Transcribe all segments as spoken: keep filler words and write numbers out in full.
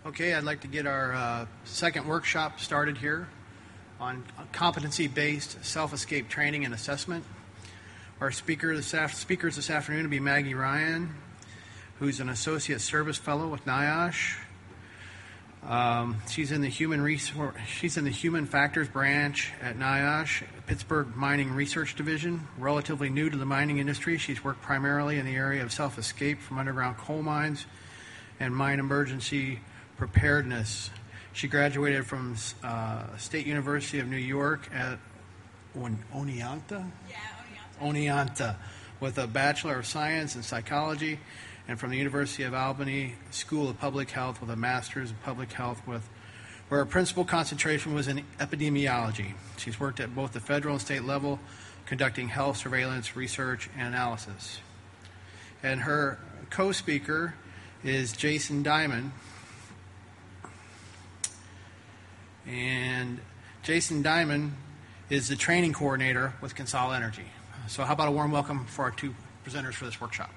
Okay, I'd like to get our uh, second workshop started here on competency-based self-escape training and assessment. Our speaker this af- speakers this afternoon will be Maggie Ryan, who's an associate service fellow with NIOSH. Um, she's in the human resource, she's in the human factors branch at NIOSH, Pittsburgh Mining Research Division. Relatively new to the mining industry, she's worked primarily in the area of self-escape from underground coal mines and mine emergency preparedness. She graduated from uh, State University of New York at On- Oneonta? Yeah, Oneonta. Oneonta, with a Bachelor of Science in Psychology, and from the University of Albany School of Public Health with a Master's in Public Health, with where her principal concentration was in epidemiology. She's worked at both the federal and state level, conducting health surveillance, research, and analysis. And her co-speaker is Jason Diamond. And Jason Diamond is the training coordinator with Consol Energy. So how about a warm welcome for our two presenters for this workshop.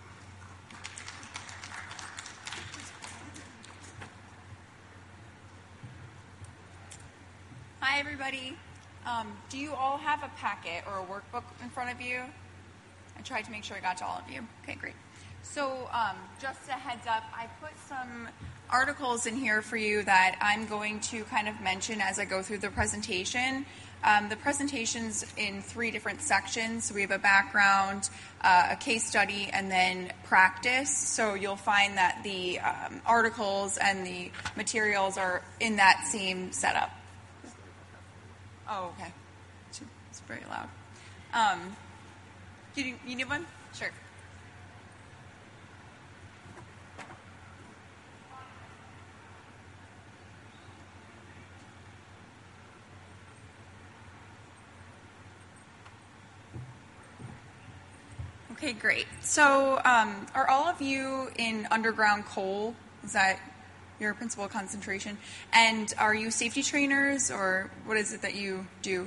Hi, everybody. Um, do you all have a packet or a workbook in front of you? I tried to make sure I got to all of you. Okay, great. So um, just a heads up, I put some articles in here for you that I'm going to kind of mention as I go through the presentation. Um, the presentation's in three different sections. So we have a background, uh, a case study, and then practice. So you'll find that the um, articles and the materials are in that same setup. Oh, okay. It's very loud. Um, you, you need one? Sure. Okay, great. So um, are all of you in underground coal? Is that your principal concentration? And are you safety trainers, or what is it that you do?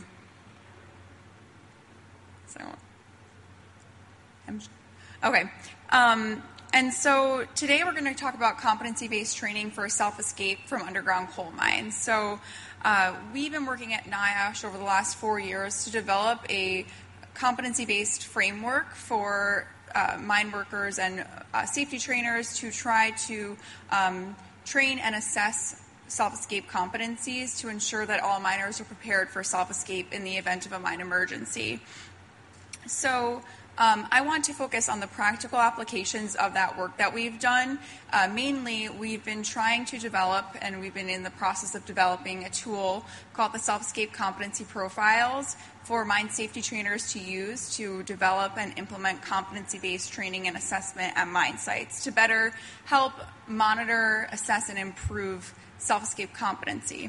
So, I'm, okay. Um, and so today we're going to talk about competency-based training for self-escape from underground coal mines. So uh, we've been working at NIOSH over the last four years to develop a competency-based framework for uh, mine workers and uh, safety trainers to try to um, train and assess self-escape competencies to ensure that all miners are prepared for self-escape in the event of a mine emergency. So um, I want to focus on the practical applications of that work that we've done. Uh, mainly, we've been trying to develop, and we've been in the process of developing, a tool called the Self-Escape Competency Profiles for mine safety trainers to use to develop and implement competency-based training and assessment at mine sites to better help monitor, assess, and improve self-escape competency.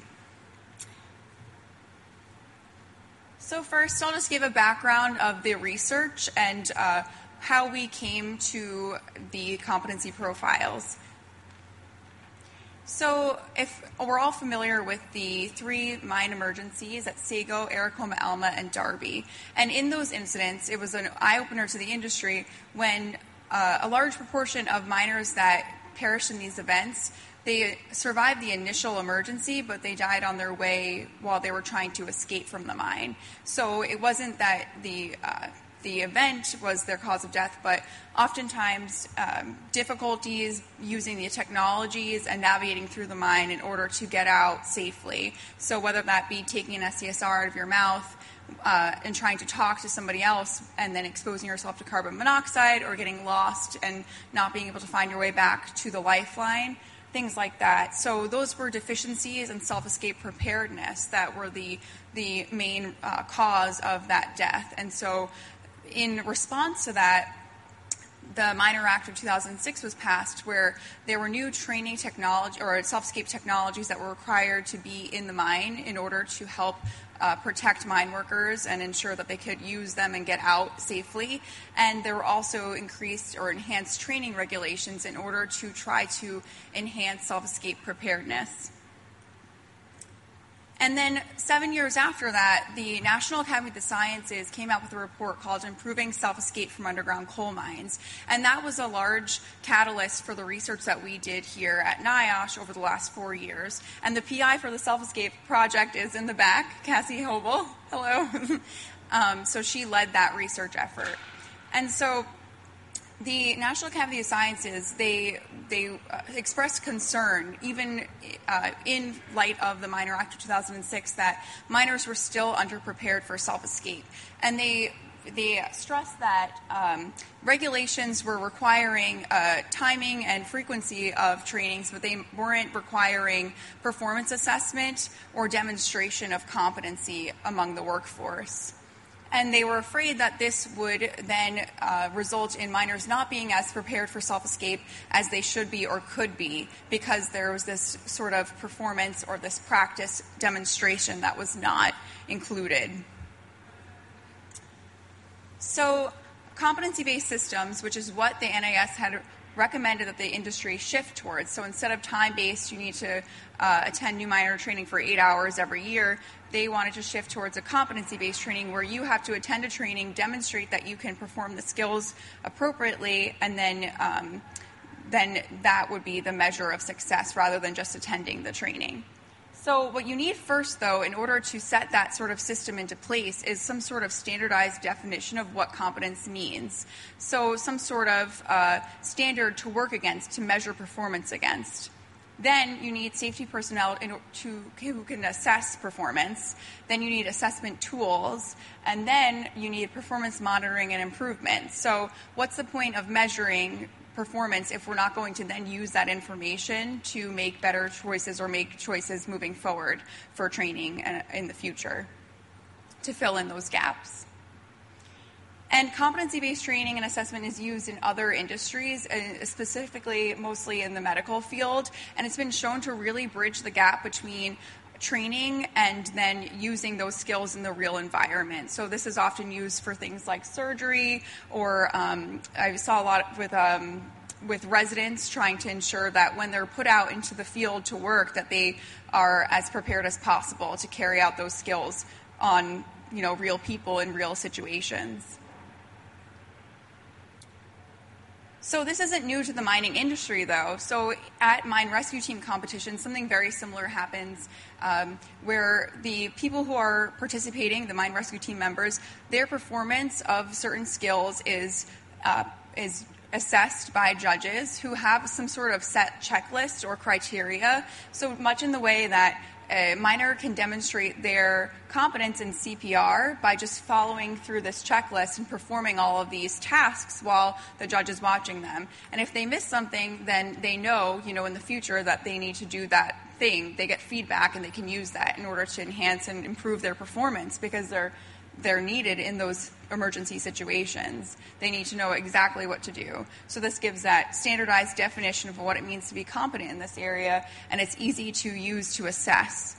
So first, I'll just give a background of the research and uh, how we came to the competency profiles. So if we're all familiar with the three mine emergencies at Sago, Aracoma, Alma, and Darby. And in those incidents, it was an eye-opener to the industry when uh, a large proportion of miners that perished in these events, they survived the initial emergency, but they died on their way while they were trying to escape from the mine. So it wasn't that the uh, the event was their cause of death, but oftentimes um, difficulties using the technologies and navigating through the mine in order to get out safely. So whether that be taking an S C S R out of your mouth uh, and trying to talk to somebody else and then exposing yourself to carbon monoxide, or getting lost and not being able to find your way back to the lifeline, things like that. So those were deficiencies in self-escape preparedness that were the the main uh, cause of that death. And so in response to that, the Miner Act of two thousand six was passed, where there were new training technology or self-escape technologies that were required to be in the mine in order to help uh, protect mine workers and ensure that they could use them and get out safely. And there were also increased or enhanced training regulations in order to try to enhance self-escape preparedness. And then seven years after that, the National Academy of the Sciences came out with a report called Improving Self-Escape from Underground Coal Mines. And that was a large catalyst for the research that we did here at NIOSH over the last four years. And the P I for the Self-Escape project is in the back, Cassie Hobel. Hello. um, so she led that research effort. And so the National Academy of Sciences, they they uh, expressed concern, even uh, in light of the Miner Act of two thousand six, that miners were still underprepared for self-escape. And they they stressed that um, regulations were requiring uh, timing and frequency of trainings, but they weren't requiring performance assessment or demonstration of competency among the workforce. And they were afraid that this would then uh, result in miners not being as prepared for self-escape as they should be or could be, because there was this sort of performance or this practice demonstration that was not included. So competency-based systems, which is what the N I S had recommended that the industry shift towards. So instead of time-based, you need to uh, attend new miner training for eight hours every year, they wanted to shift towards a competency-based training where you have to attend a training, demonstrate that you can perform the skills appropriately, and then um, then that would be the measure of success rather than just attending the training. So what you need first, though, in order to set that sort of system into place is some sort of standardized definition of what competence means. So some sort of uh, standard to work against, to measure performance against. Then you need safety personnel in, to, who can assess performance. Then you need assessment tools. And then you need performance monitoring and improvement. So what's the point of measuring performance if we're not going to then use that information to make better choices or make choices moving forward for training in the future to fill in those gaps? And competency-based training and assessment is used in other industries, specifically mostly in the medical field, and it's been shown to really bridge the gap between training and then using those skills in the real environment. So this is often used for things like surgery, or um, I saw a lot with um, with residents trying to ensure that when they're put out into the field to work, that they are as prepared as possible to carry out those skills on, you know, real people in real situations. So this isn't new to the mining industry, though. So at mine rescue team competitions, something very similar happens um, where the people who are participating, the mine rescue team members, their performance of certain skills is uh, is assessed by judges who have some sort of set checklist or criteria. So much in the way that a miner can demonstrate their competence in C P R by just following through this checklist and performing all of these tasks while the judge is watching them. And if they miss something, then they know, you know, in the future that they need to do that thing. They get feedback and they can use that in order to enhance and improve their performance, because they're they're needed in those emergency situations. They need to know exactly what to do. So this gives that standardized definition of what it means to be competent in this area, and it's easy to use to assess.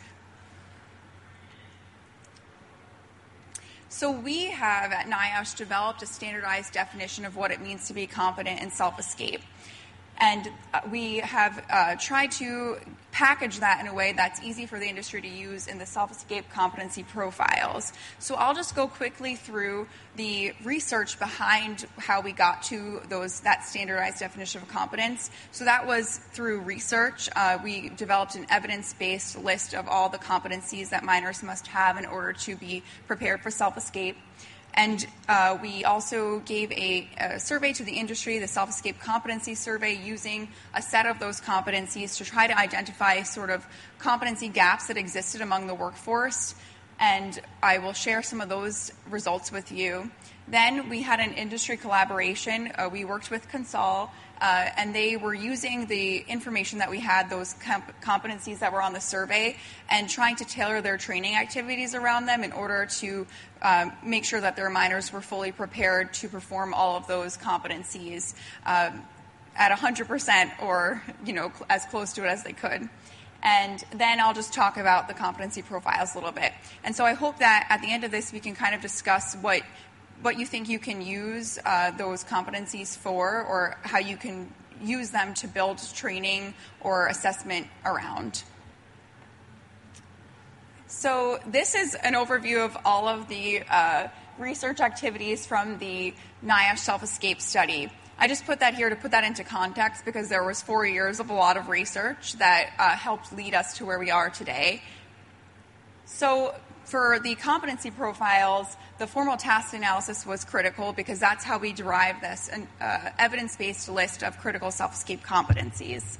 So we have at NIOSH developed a standardized definition of what it means to be competent in self-escape. And we have uh, tried to package that in a way that's easy for the industry to use in the self-escape competency profiles. So I'll just go quickly through the research behind how we got to those that standardized definition of competence. So that was through research. Uh, we developed an evidence-based list of all the competencies that miners must have in order to be prepared for self-escape. And uh, we also gave a, a survey to the industry, the Self-Escape Competency Survey, using a set of those competencies to try to identify sort of competency gaps that existed among the workforce. And I will share some of those results with you. Then we had an industry collaboration. Uh, we worked with Consol, uh, and they were using the information that we had, those comp- competencies that were on the survey, and trying to tailor their training activities around them in order to um, make sure that their miners were fully prepared to perform all of those competencies um, at one hundred percent, or, you know, cl- as close to it as they could. And then I'll just talk about the competency profiles a little bit. And so I hope that at the end of this we can kind of discuss what what you think you can use uh, those competencies for, or how you can use them to build training or assessment around. So this is an overview of all of the uh, research activities from the NIOSH Self-Escape study. I just put that here to put that into context because there was four years of a lot of research that uh, helped lead us to where we are today. So for the competency profiles, the formal task analysis was critical because that's how we derive this an uh, evidence-based list of critical self-escape competencies.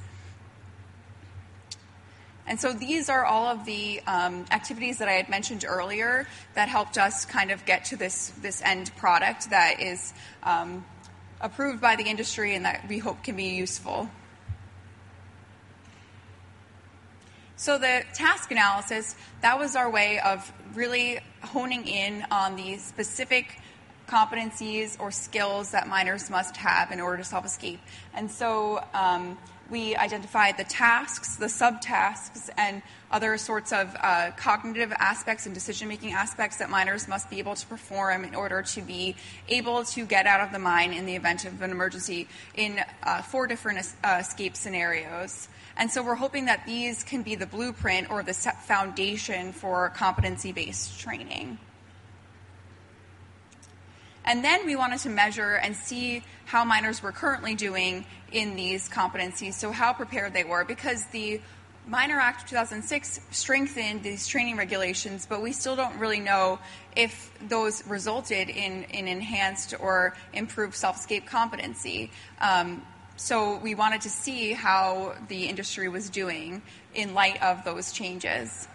And so these are all of the um, activities that I had mentioned earlier that helped us kind of get to this, this end product that is um, approved by the industry and that we hope can be useful. So the task analysis, that was our way of really honing in on the specific competencies or skills that minors must have in order to self-escape. And so um, we identified the tasks, the subtasks, and other sorts of uh, cognitive aspects and decision-making aspects that minors must be able to perform in order to be able to get out of the mine in the event of an emergency in uh, four different uh, escape scenarios. And so we're hoping that these can be the blueprint or the foundation for competency-based training. And then we wanted to measure and see how minors were currently doing in these competencies, so how prepared they were, because the Minor Act of two thousand six strengthened these training regulations, but we still don't really know if those resulted in, in enhanced or improved self-escape competency. Um, so we wanted to see how the industry was doing in light of those changes.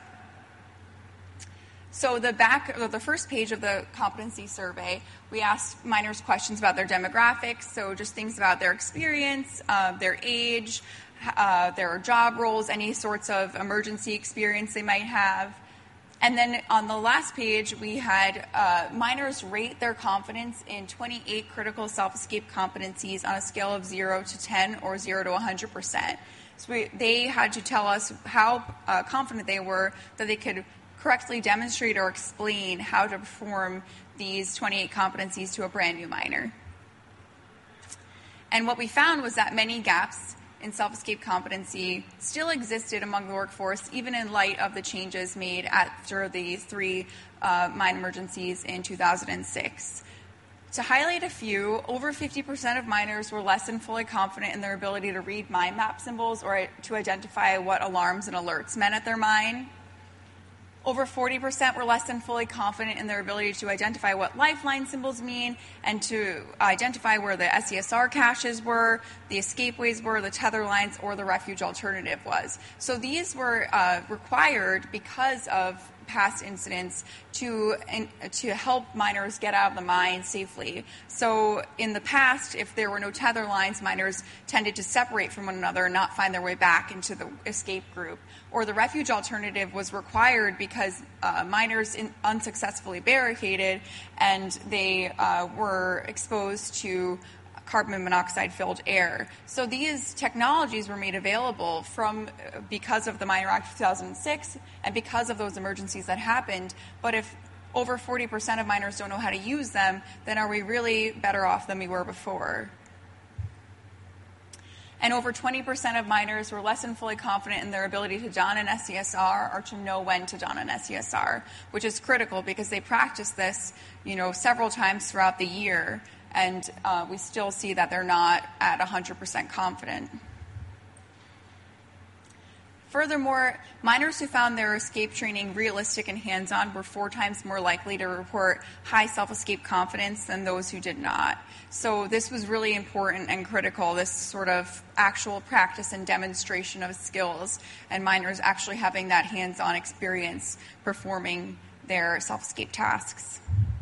So the back of the first page of the competency survey, we asked minors questions about their demographics, so just things about their experience, uh, their age, uh, their job roles, any sorts of emergency experience they might have. And then on the last page, we had uh, minors rate their confidence in twenty-eight critical self-escape competencies on a scale of zero to ten or zero to one hundred percent. So we, they had to tell us how uh, confident they were that they could correctly demonstrate or explain how to perform these twenty-eight competencies to a brand new minor. And what we found was that many gaps in self-escape competency still existed among the workforce, even in light of the changes made after the three uh, mine emergencies in two thousand six. To highlight a few, over fifty percent of miners were less than fully confident in their ability to read mine map symbols or to identify what alarms and alerts meant at their mine. Over forty percent were less than fully confident in their ability to identify what lifeline symbols mean and to identify where the S E S R caches were, the escapeways were, the tether lines, or the refuge alternative was. So these were uh, required because of past incidents to in, to help miners get out of the mine safely. So in the past, if there were no tether lines, miners tended to separate from one another and not find their way back into the escape group. Or the refuge alternative was required because uh, miners in, unsuccessfully barricaded and they uh, were exposed to carbon monoxide filled air. So these technologies were made available from because of the Minor Act of two thousand six and because of those emergencies that happened. But if over forty percent of miners don't know how to use them, then are we really better off than we were before? And over twenty percent of miners were less than fully confident in their ability to don an S E S R or to know when to don an S E S R, which is critical because they practice this, you know, several times throughout the year, and uh, we still see that they're not at one hundred percent confident. Furthermore, miners who found their escape training realistic and hands-on were four times more likely to report high self-escape confidence than those who did not. So this was really important and critical, this sort of actual practice and demonstration of skills, and miners actually having that hands-on experience performing their self-escape tasks.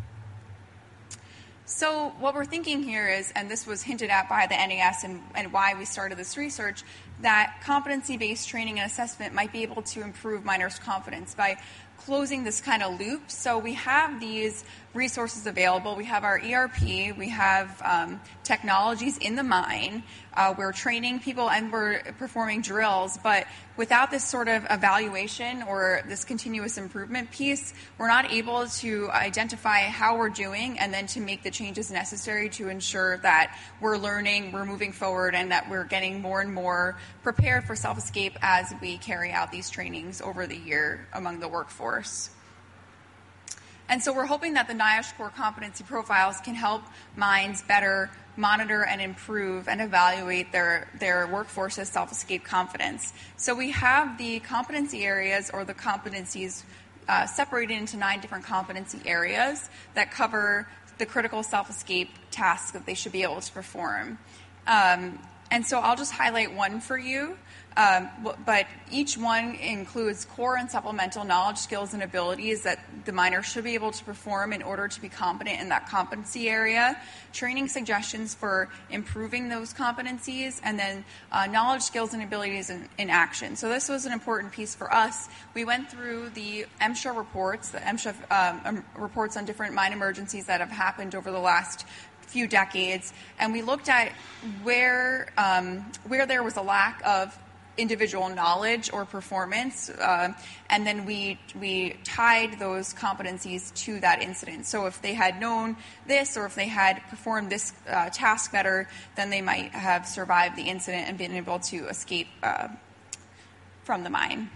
So what we're thinking here is, and this was hinted at by the N A S and, and why we started this research, that competency-based training and assessment might be able to improve miners' confidence by closing this kind of loop. So we have these resources available. We have our E R P. We have um, technologies in the mine. Uh, we're training people and we're performing drills. But without this sort of evaluation or this continuous improvement piece, we're not able to identify how we're doing and then to make the changes necessary to ensure that we're learning, we're moving forward, and that we're getting more and more prepared for self-escape as we carry out these trainings over the year among the workforce. And so we're hoping that the NIOSH core competency profiles can help mines better monitor and improve and evaluate their, their workforce's self-escape confidence. So we have the competency areas, or the competencies, uh, separated into nine different competency areas that cover the critical self-escape tasks that they should be able to perform. Um, and so I'll just highlight one for you. Um, but each one includes core and supplemental knowledge, skills, and abilities that the miner should be able to perform in order to be competent in that competency area, training suggestions for improving those competencies, and then uh, knowledge, skills, and abilities in, in action. So this was an important piece for us. We went through the MSHA reports, the MSHA um, reports on different mine emergencies that have happened over the last few decades, and we looked at where um, where there was a lack of individual knowledge or performance, uh, and then we we tied those competencies to that incident. So if they had known this, or if they had performed this uh, task better, then they might have survived the incident and been able to escape uh, from the mine.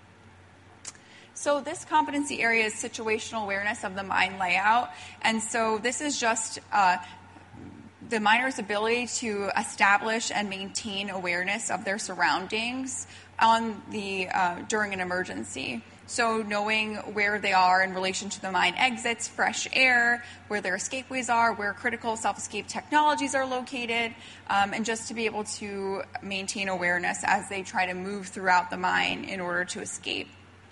So this competency area is situational awareness of the mine layout, and so this is just uh, the miner's ability to establish and maintain awareness of their surroundings on the uh, during an emergency. So knowing where they are in relation to the mine exits, fresh air, where their escapeways are, where critical self-escape technologies are located, um, and just to be able to maintain awareness as they try to move throughout the mine in order to escape.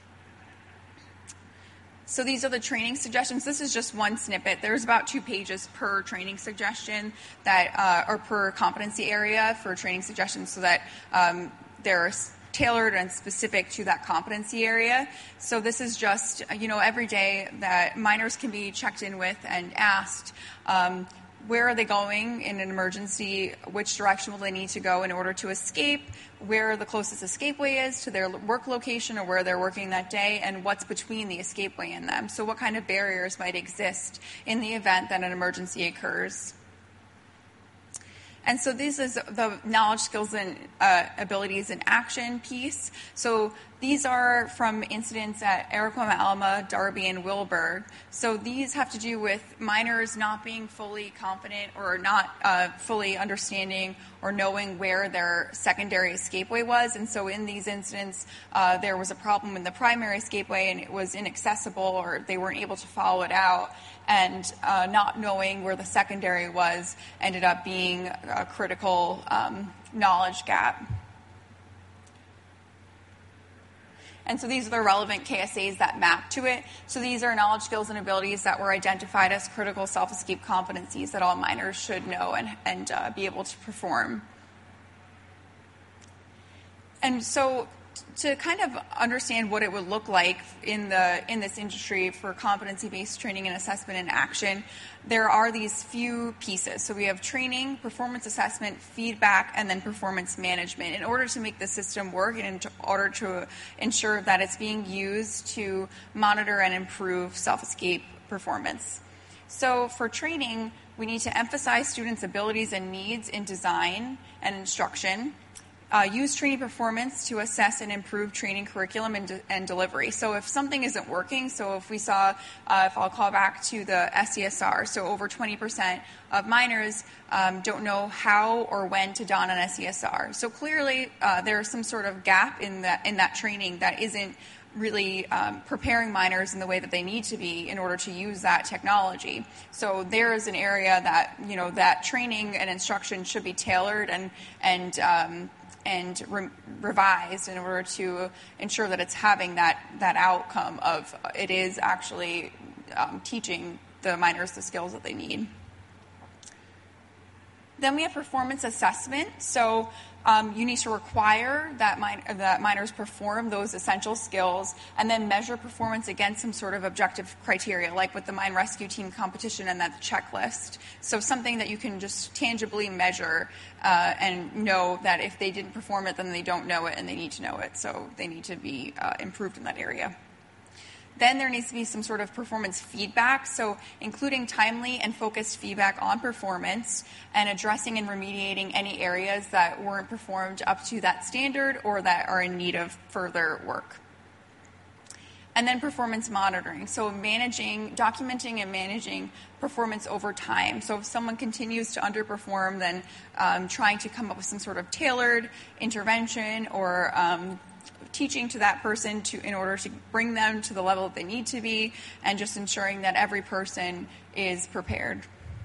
So these are the training suggestions. This is just one snippet. There's about two pages per training suggestion that, uh, or per competency area for training suggestions, so that um, they're tailored and specific to that competency area. So this is just, you know, every day that miners can be checked in with and asked, um, where are they going in an emergency? Which direction will they need to go in order to escape? Where the closest escapeway is to their work location or where they're working that day, and what's between the escapeway and them. So what kind of barriers might exist in the event that an emergency occurs? And so this is the knowledge, skills, and uh, abilities in action piece. So these are from incidents at Aracoma, Alma, Darby, and Wilburg. So these have to do with miners not being fully confident or not uh, fully understanding or knowing where their secondary escapeway was. And so in these incidents, uh, there was a problem in the primary escapeway and it was inaccessible, or they weren't able to follow it out. And uh, not knowing where the secondary was ended up being a critical um, knowledge gap. And so these are the relevant K S As that map to it. So these are knowledge, skills, and abilities that were identified as critical self-escape competencies that all miners should know and, and uh, be able to perform. And so to kind of understand what it would look like in the in this industry for competency-based training and assessment and action, there are these few pieces. So we have training, performance assessment, feedback, and then performance management in order to make the system work and in order to ensure that it's being used to monitor and improve self-escape performance. So for training, we need to emphasize students' abilities and needs in design and instruction. Uh, use training performance to assess and improve training curriculum and, de- and delivery. So if something isn't working, so if we saw, uh, if I'll call back to the S C S R, so over twenty percent of miners um, don't know how or when to don an S C S R. So clearly uh, there's some sort of gap in that, in that training that isn't really um, preparing miners in the way that they need to be in order to use that technology. So there is an area that, you know, that training and instruction should be tailored and, and um, and re- revised in order to ensure that it's having that, that outcome of it is actually um, teaching the miners the skills that they need. Then we have performance assessment. So um, you need to require that, min- that miners perform those essential skills and then measure performance against some sort of objective criteria, like with the mine rescue team competition and that checklist. So something that you can just tangibly measure uh, and know that if they didn't perform it, then they don't know it and they need to know it. So they need to be uh, improved in that area. Then there needs to be some sort of performance feedback, so including timely and focused feedback on performance and addressing and remediating any areas that weren't performed up to that standard or that are in need of further work. And then performance monitoring, so managing, documenting and managing performance over time. So if someone continues to underperform, then um, trying to come up with some sort of tailored intervention or um, teaching to that person to in order to bring them to the level that they need to be, and just ensuring that every person is prepared.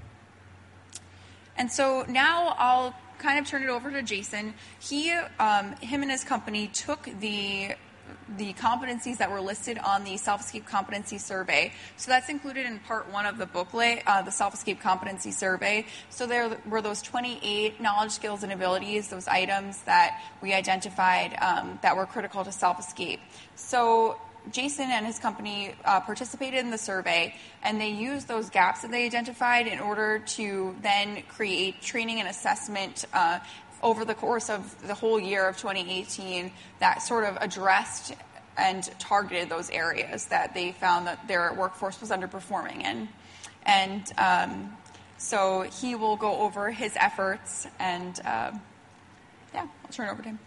And so now I'll kind of turn it over to Jason. He, um, him and his company took the the competencies that were listed on the Self-Escape Competency Survey. So that's included in part one of the booklet, uh, the Self-Escape Competency Survey. So there were those twenty-eight knowledge, skills, and abilities, those items that we identified um, that were critical to self-escape. So Jason and his company uh, participated in the survey, and they used those gaps that they identified in order to then create training and assessment uh, over the course of the whole year of twenty eighteen that sort of addressed and targeted those areas that they found that their workforce was underperforming in. And um, so he will go over his efforts, and uh, yeah, I'll turn it over to him.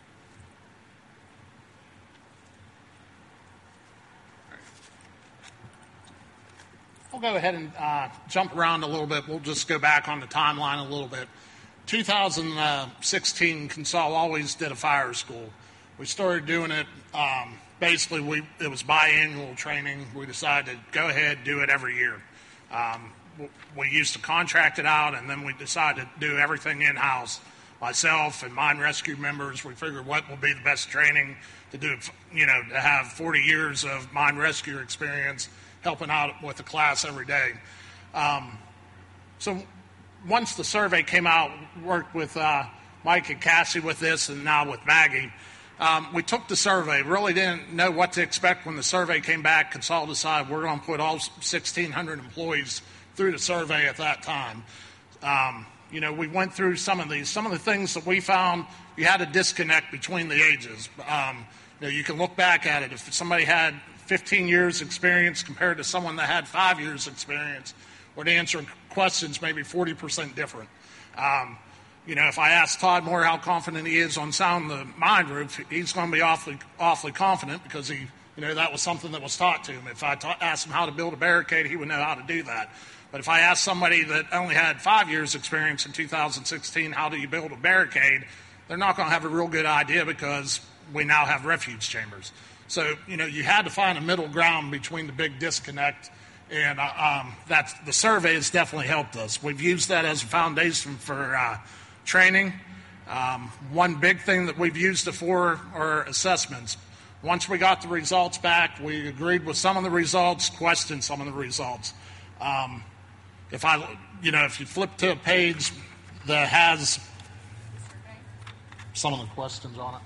I'll go ahead and uh, jump around a little bit. We'll just go back on the timeline a little bit. two thousand sixteen, CONSOL always did a fire school. We started doing it, um, basically we it was biannual training. We decided to go ahead, do it every year. Um, we used to contract it out, and then we decided to do everything in-house. Myself and mine rescue members, we figured what will be the best training to do, you know, to have forty years of mine rescue experience helping out with the class every day. Um, so once the survey came out, worked with uh, Mike and Cassie with this, and now with Maggie, um, we took the survey, really didn't know what to expect when the survey came back. CONSOL decided we're going to put all sixteen hundred employees through the survey at that time. Um, you know, we went through some of these. Some of the things that we found, you had a disconnect between the ages. Um, you know, you can look back at it. If somebody had fifteen years experience compared to someone that had five years experience, would answer questions maybe forty percent different. Um, you know, if I ask Todd Moore how confident he is on sounding the mine roof, he's going to be awfully, awfully confident because he, you know, that was something that was taught to him. If I ta- asked him how to build a barricade, he would know how to do that. But if I asked somebody that only had five years experience in two thousand sixteen, how do you build a barricade, they're not going to have a real good idea because we now have refuge chambers. So, you know, you had to find a middle ground between the big disconnect. And uh, um, that's, the survey has definitely helped us. We've used that as a foundation for uh, training. Um, one big thing that we've used it for are assessments. Once we got the results back, we agreed with some of the results, questioned some of the results. Um, if I, you know, if you flip to a page that has some of the questions on it.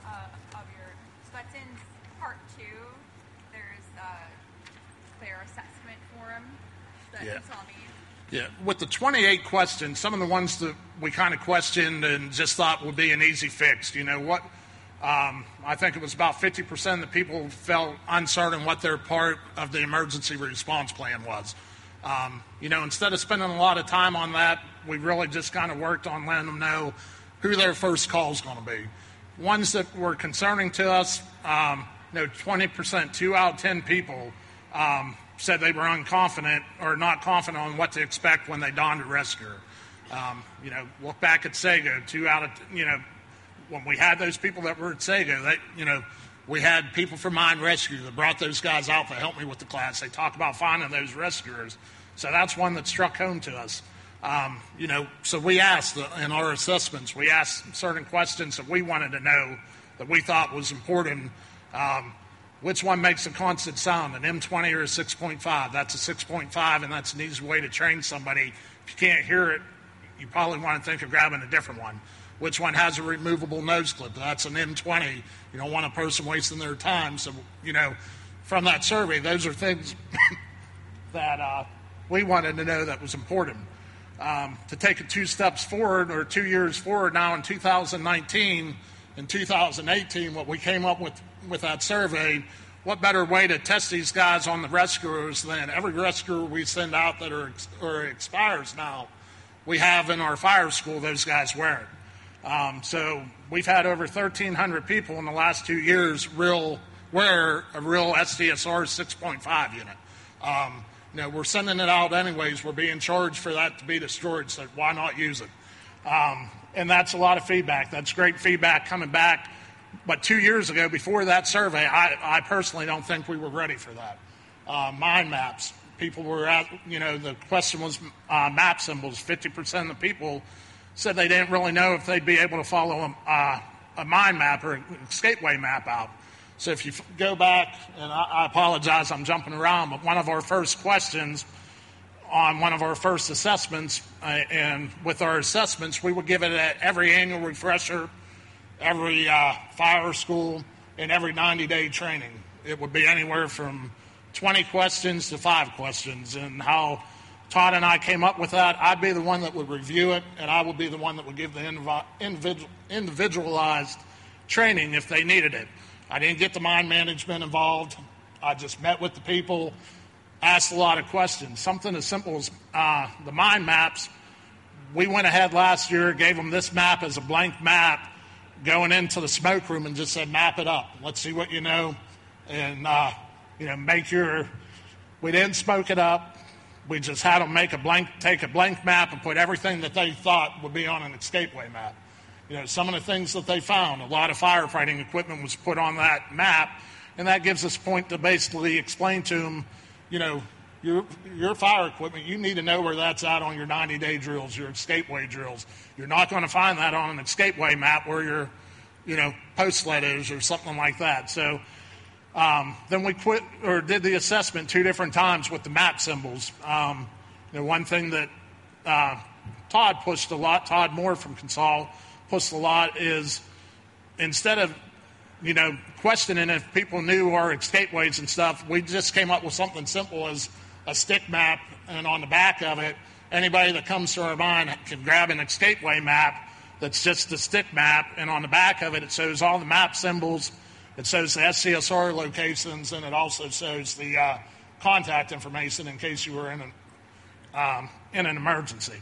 Yeah. Yeah, with the twenty-eight questions, some of the ones that we kind of questioned and just thought would be an easy fix. You know what? Um, I think it was about fifty percent of the people felt uncertain what their part of the emergency response plan was. Um, you know, instead of spending a lot of time on that, we really just kind of worked on letting them know who their first call is going to be. Ones that were concerning to us, um, you know, twenty percent, two out of ten people. Um, said they were unconfident or not confident on what to expect when they donned a rescuer. Um, you know, look back at Sago, two out of, you know, when we had those people that were at Sago, they, you know, we had people from Mine Rescue that brought those guys out to help me with the class. They talked about finding those rescuers. So that's one that struck home to us. Um, you know, so we asked in our assessments, we asked certain questions that we wanted to know that we thought was important. Um, Which one makes a constant sound, an M twenty or a six point five? That's a six point five, and that's an easy way to train somebody. If you can't hear it, you probably want to think of grabbing a different one. Which one has a removable nose clip? That's an M twenty. You don't want a person wasting their time. So, you know, from that survey, those are things that uh, we wanted to know that was important. Um, to take it two steps forward, or two years forward now in two thousand nineteen, in two thousand eighteen, what we came up with with that survey what better way to test these guys on the rescuers than every rescuer we send out that are or expires now, we have in our fire school those guys wearing. Um, so we've had over thirteen hundred people in the last two years real wear a real S D S R six point five unit. Um, you know, we're sending it out anyways. We're being charged for that to be destroyed, so why not use it? Um, and that's a lot of feedback. That's great feedback coming back. But two years ago, before that survey, I, I personally don't think we were ready for that. Uh, mind maps. People were at, you know, the question was uh, map symbols. fifty percent of the people said they didn't really know if they'd be able to follow a, uh, a mind map or an escapeway map out. So if you f- go back, and I, I apologize, I'm jumping around, but one of our first questions on one of our first assessments, uh, and with our assessments, we would give it at every annual refresher, every uh, fire school, and every ninety-day training. It would be anywhere from twenty questions to five questions. And how Todd and I came up with that, I'd be the one that would review it, and I would be the one that would give the individual, individualized training if they needed it. I didn't get the mind management involved. I just met with the people, asked a lot of questions. Something as simple as uh, the mind maps. We went ahead last year, gave them this map as a blank map, going into the smoke room and just said, map it up. Let's see what you know. And, uh, you know, make your, we didn't smoke it up. We just had them make a blank, take a blank map and put everything that they thought would be on an escapeway map. You know, some of the things that they found, a lot of firefighting equipment was put on that map, and that gives us a point to basically explain to them, you know, your, your fire equipment, you need to know where that's at on your ninety-day drills, your escapeway drills. You're not going to find that on an escapeway map where your, you know, post sled is or something like that. So um, then we quit or did the assessment two different times with the map symbols. Um, the one thing that uh, Todd pushed a lot, Todd Moore from Consol, pushed a lot is instead of, you know, questioning if people knew our escapeways and stuff, we just came up with something simple as a stick map, and on the back of it, anybody that comes to our mine can grab an escapeway map that's just the stick map, and on the back of it, it shows all the map symbols, it shows the S C S R locations, and it also shows the uh, contact information in case you were in an, um, in an emergency.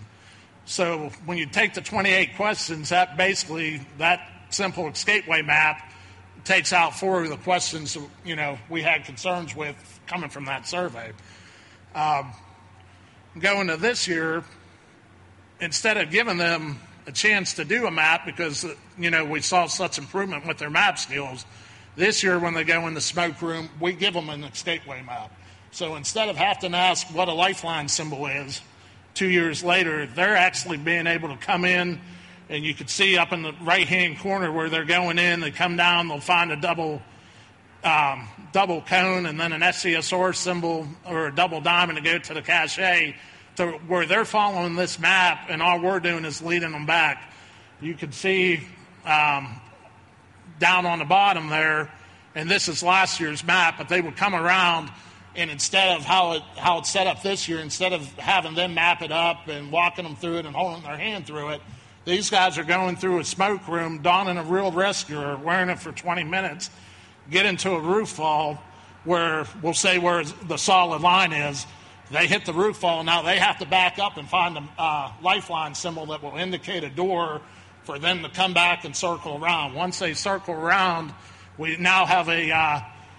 So when you take the twenty-eight questions, that basically, that simple escapeway map takes out four of the questions, you know, we had concerns with coming from that survey. Um, going to this year, instead of giving them a chance to do a map because, you know, we saw such improvement with their map skills, this year when they go in the smoke room, we give them an escapeway map. So instead of having to ask what a lifeline symbol is, two years later, they're actually being able to come in, and you can see up in the right-hand corner where they're going in, they come down, they'll find a double um, double cone and then an S C S R symbol or a double diamond to go to the cache, to where they're following this map, and all we're doing is leading them back. You can see um, down on the bottom there, and this is last year's map, but they would come around, and instead of how it how it's set up this year, instead of having them map it up and walking them through it and holding their hand through it, these guys are going through a smoke room, donning a real rescuer, wearing it for twenty minutes, get into a roof fall where we'll say where the solid line is. They hit the roof fall. Now they have to back up and find a uh, lifeline symbol that will indicate a door for them to come back and circle around. Once they circle around, we now have a uh,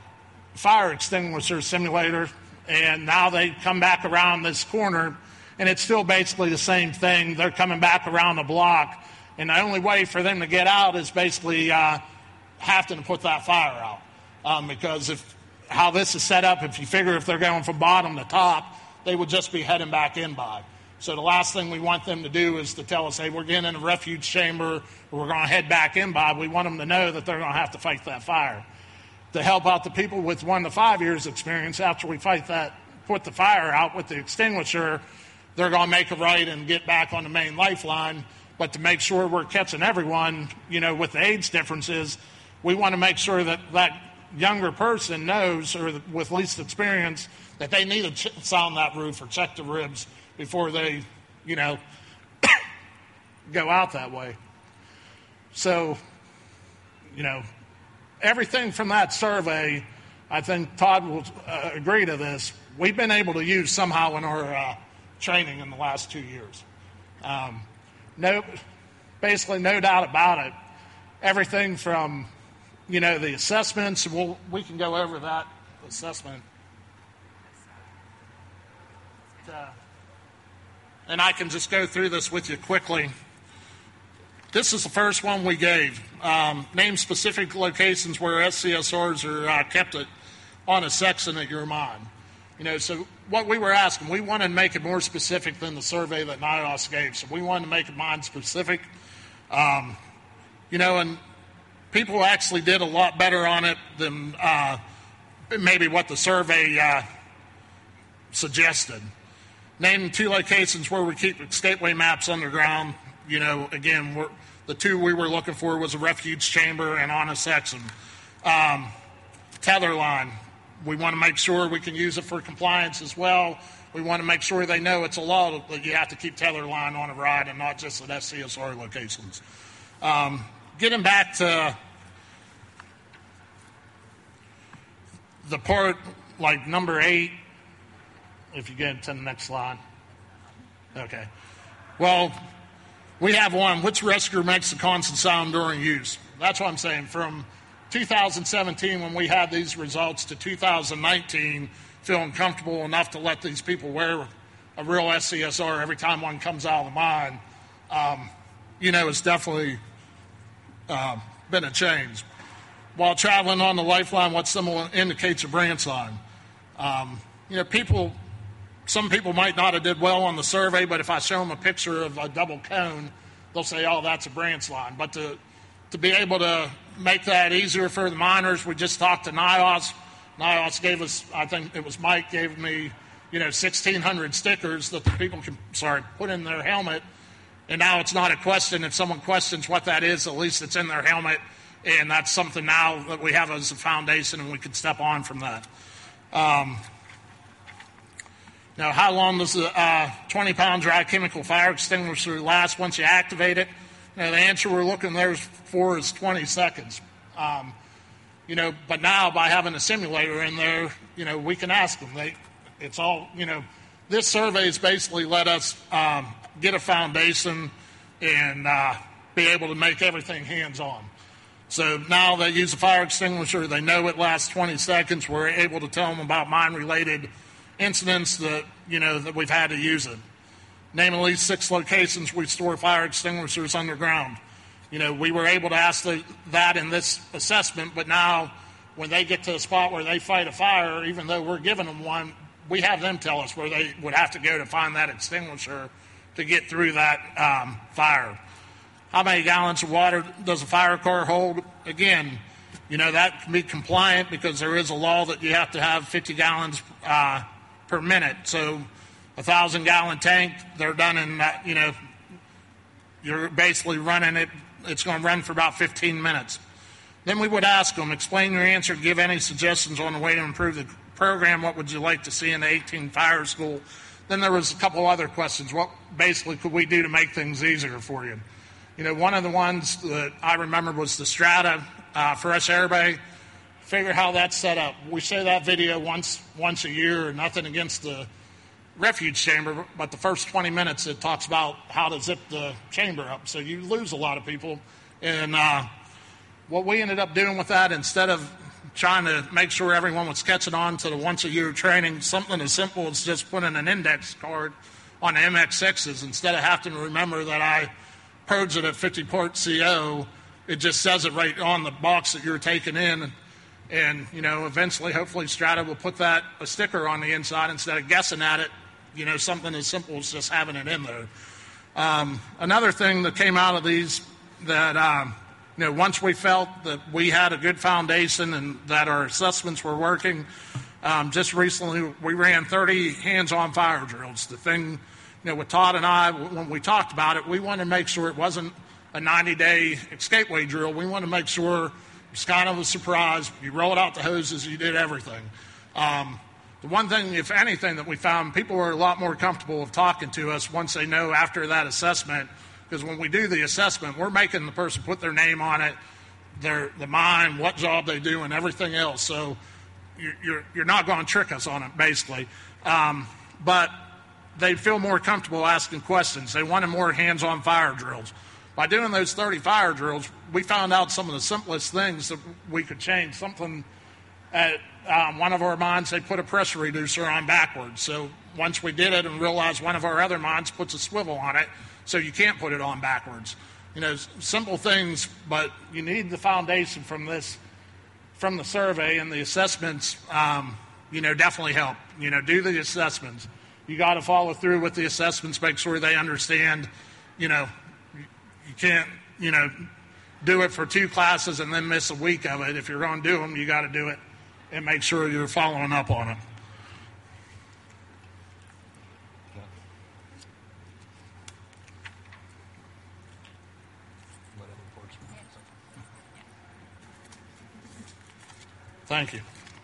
fire extinguisher simulator, and now they come back around this corner, and it's still basically the same thing. They're coming back around the block, and the only way for them to get out is basically uh, having to put that fire out. Um, because if how this is set up, if you figure if they're going from bottom to top, they would just be heading back in by. So the last thing we want them to do is to tell us, hey, we're getting in a refuge chamber, or we're going to head back in by. We want them to know that they're going to have to fight that fire. To help out the people with one to five years experience, after we fight that, put the fire out with the extinguisher, they're going to make a right and get back on the main lifeline. But to make sure we're catching everyone, you know, with the age differences, we want to make sure that that younger person knows, or with least experience, that they need to ch- sound that roof or check the ribs before they, you know, go out that way. So, you know, everything from that survey, I think Todd will uh, agree to this, we've been able to use somehow in our uh, training in the last two years. Um, no, basically no doubt about it. Everything from, you know, the assessments, we'll, we can go over that assessment. Uh, and I can just go through this with you quickly. This is the first one we gave. Um, name specific locations where S C S Rs are uh, kept it on a section at your mine. You know, so what we were asking, we wanted to make it more specific than the survey that NIOS gave. So we wanted to make it mine specific. Um, you know, and people actually did a lot better on it than uh, maybe what the survey uh, suggested. Name two locations where we keep escapeway maps underground. You know, again, we're, the two we were looking for was a refuge chamber and on a section. Um, tether line. We want to make sure we can use it for compliance as well. We want to make sure they know it's a law that you have to keep tether line on a ride and not just at S C S R locations. Um, getting back to the part like number eight, if you get to the next slide. Okay. Well, we have one. Which rescuer makes the constant sound during use? That's what I'm saying. From two thousand seventeen, when we had these results, to two thousand nineteen, feeling comfortable enough to let these people wear a real S C S R every time one comes out of the mine, um, you know, it's definitely uh, been a change. While traveling on the lifeline, what symbol indicates a branch line? Um, you know, people, some people might not have did well on the survey, but if I show them a picture of a double cone, they'll say, oh, that's a branch line. But to, to be able to make that easier for the miners, we just talked to NIOS. NIOS gave us, I think it was Mike, gave me, you know, sixteen hundred stickers that the people can, sorry, put in their helmet. And now it's not a question. If someone questions what that is, at least it's in their helmet. And that's something now that we have as a foundation, and we can step on from that. Um, now, how long does the uh, twenty pound dry chemical fire extinguisher last once you activate it? Now, the answer we're looking there for is twenty seconds. Um, you know, but now by having a simulator in there, you know, we can ask them. They, it's all, you know, this survey has basically let us um, get a foundation and uh, be able to make everything hands-on. So now they use a fire extinguisher. They know it lasts twenty seconds. We're able to tell them about mine-related incidents that, you know, that we've had to use it. Name at least six locations we store fire extinguishers underground. You know, we were able to ask the, that in this assessment, but now when they get to a spot where they fight a fire, even though we're giving them one, we have them tell us where they would have to go to find that extinguisher to get through that um, fire. How many gallons of water does a fire car hold? Again, you know, that can be compliant because there is a law that you have to have fifty gallons uh, per minute. So a thousand gallon tank, they're done in that, you know, you're basically running it, it's going to run for about fifteen minutes. Then we would ask them, explain your answer, give any suggestions on the way to improve the program. What would you like to see in the eighteen fire school? Then there was a couple other questions. What basically could we do to make things easier for you? You know, one of the ones that I remember was the Strata uh, Fresh Air Bay. Figure how that's set up. We show that video once once a year, nothing against the refuge chamber, but the first twenty minutes it talks about how to zip the chamber up. So you lose a lot of people. And uh, what we ended up doing with that, instead of trying to make sure everyone was catching on to the once a year training, something as simple as just putting an index card on the M X sixes, instead of having to remember that I purged it at fifty port C O, it just says it right on the box that you're taking in. And, you know, eventually, hopefully, Strata will put that, a sticker on the inside instead of guessing at it, you know, something as simple as just having it in there. Um, another thing that came out of these that, um, you know, once we felt that we had a good foundation and that our assessments were working, um, just recently we ran thirty hands-on fire drills. The thing, you know, with Todd and I, when we talked about it, we wanted to make sure it wasn't a ninety-day escapeway drill. We wanted to make sure it's kind of a surprise. You rolled out the hoses, you did everything. Um, the one thing, if anything, that we found, people are a lot more comfortable with talking to us once they know after that assessment, because when we do the assessment, we're making the person put their name on it, their the mine, what job they do, and everything else. So you're, you're, you're not going to trick us on it, basically. Um, but they feel more comfortable asking questions. They wanted more hands-on fire drills. By doing those thirty fire drills, we found out some of the simplest things that we could change. Something at um, one of our mines, they put a pressure reducer on backwards. So once we did it and realized one of our other mines puts a swivel on it, so you can't put it on backwards. You know, simple things, but you need the foundation from this, from the survey, and the assessments, um, you know, definitely help. You know, do the assessments. You got to follow through with the assessments, make sure they understand, you know, you can't, you know, do it for two classes and then miss a week of it. If you're going to do them, you got to do it and make sure you're following up on it. Thank you.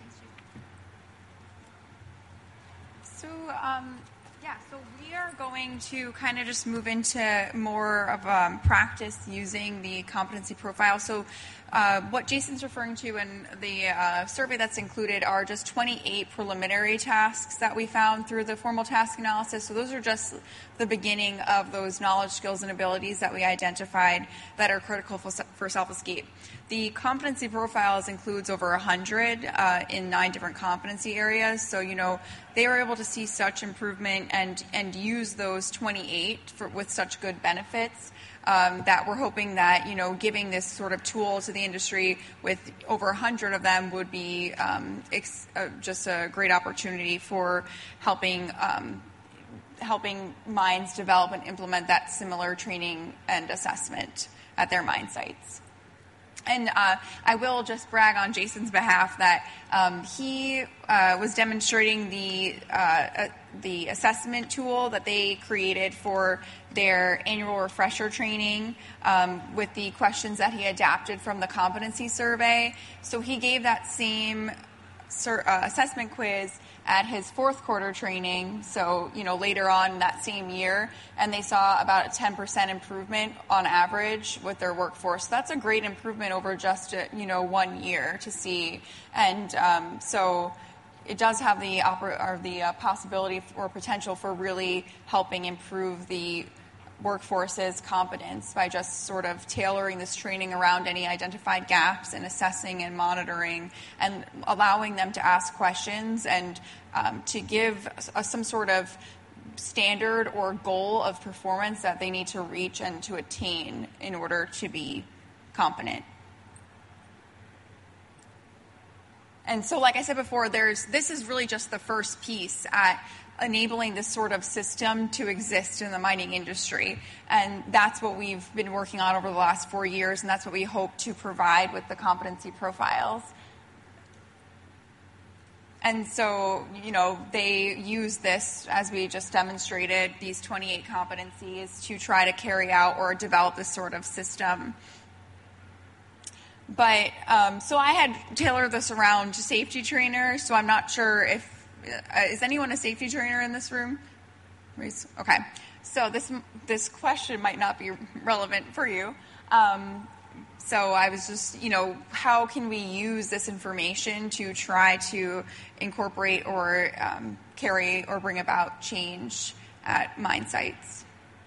So, um, yeah, so we are going to kind of just move into more of um, practice using the competency profile. So uh, what Jason's referring to in the uh, survey that's included are just twenty-eight preliminary tasks that we found through the formal task analysis. So those are just the beginning of those knowledge, skills, and abilities that we identified that are critical for, for self-escape. The competency profiles includes over one hundred uh, in nine different competency areas. So, you know, they were able to see such improvement and, and use those twenty-eight for, with such good benefits um, that we're hoping that, you know, giving this sort of tool to the industry with over one hundred of them would be um, ex- uh, just a great opportunity for helping um, helping mines develop and implement that similar training and assessment at their mine sites. And uh, I will just brag on Jason's behalf that um, he uh, was demonstrating the uh, uh, the assessment tool that they created for their annual refresher training um, with the questions that he adapted from the competency survey. So he gave that same sur- uh, assessment quiz at his fourth quarter training, so, you know, later on that same year, and they saw about a ten percent improvement on average with their workforce. So that's a great improvement over just, a, you know, one year to see. And um, so it does have the, oper- or the uh, possibility or potential for really helping improve the workforce's competence by just sort of tailoring this training around any identified gaps and assessing and monitoring and allowing them to ask questions and um, to give a, some sort of standard or goal of performance that they need to reach and to attain in order to be competent. And so, like I said before, there's this is really just the first piece at enabling this sort of system to exist in the mining industry. And that's what we've been working on over the last four years, and that's what we hope to provide with the competency profiles. And so, you know, they use this, as we just demonstrated, these twenty-eight competencies to try to carry out or develop this sort of system. But, um, so I had tailored this around safety trainers, so I'm not sure if Uh, is anyone a safety trainer in this room? Okay. So this this question might not be relevant for you. Um, so I was just, you know, how can we use this information to try to incorporate or um, carry or bring about change at mine sites?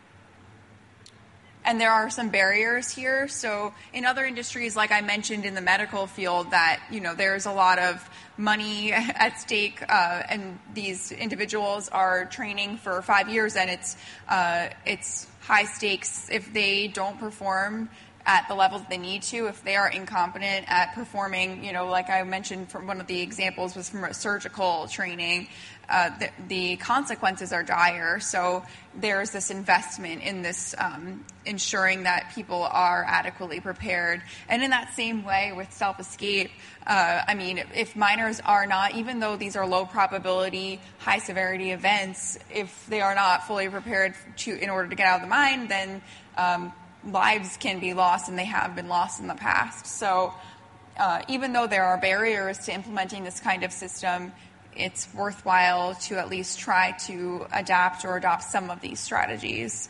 And there are some barriers here. So in other industries, like I mentioned in the medical field, that, you know, there's a lot of money at stake, uh, and these individuals are training for five years, and it's uh, it's high stakes if they don't perform at the level that they need to, if they are incompetent at performing, you know, like I mentioned from one of the examples was from a surgical training, uh, the, the consequences are dire. So there's this investment in this um, ensuring that people are adequately prepared. And in that same way with self-escape, uh, I mean, if miners are not, even though these are low probability, high severity events, if they are not fully prepared to in order to get out of the mine, then um, lives can be lost, and they have been lost in the past. So uh, even though there are barriers to implementing this kind of system, it's worthwhile to at least try to adapt or adopt some of these strategies.